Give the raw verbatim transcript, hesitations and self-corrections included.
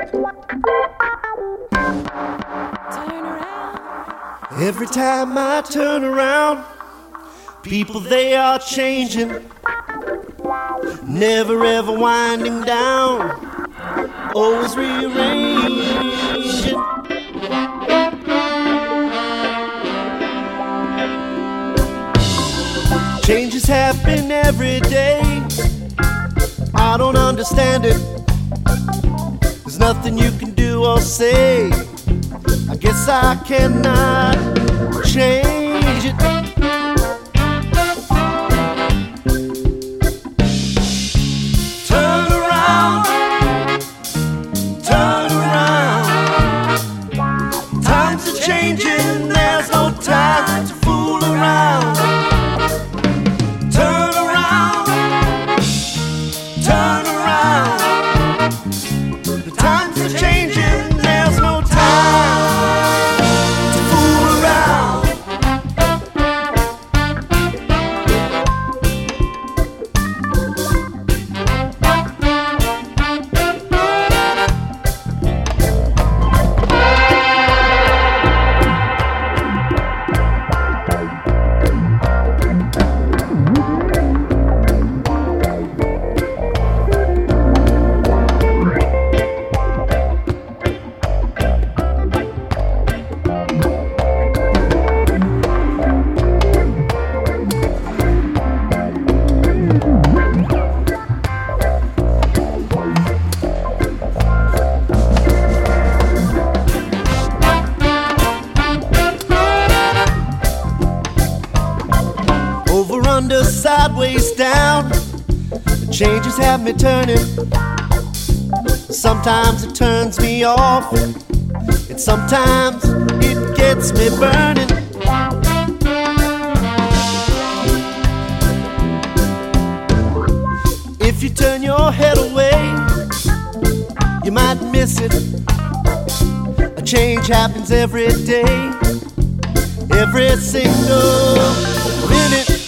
Every time I turn around, people they are changing, never ever winding down, always rearranging. Changes happen every day, I don't understand it. There's nothing you can do or say, I guess I cannot change it. Turn around, turn around. Times are changing, there's no time to fool around. Turn around, turn around. The times are changing, there's no time to fool around. Over, under, sideways, down, the changes have me turning. Sometimes it turns me off, and sometimes it gets me burning. If you turn your head away, you might miss it. A change happens every day, every single minute.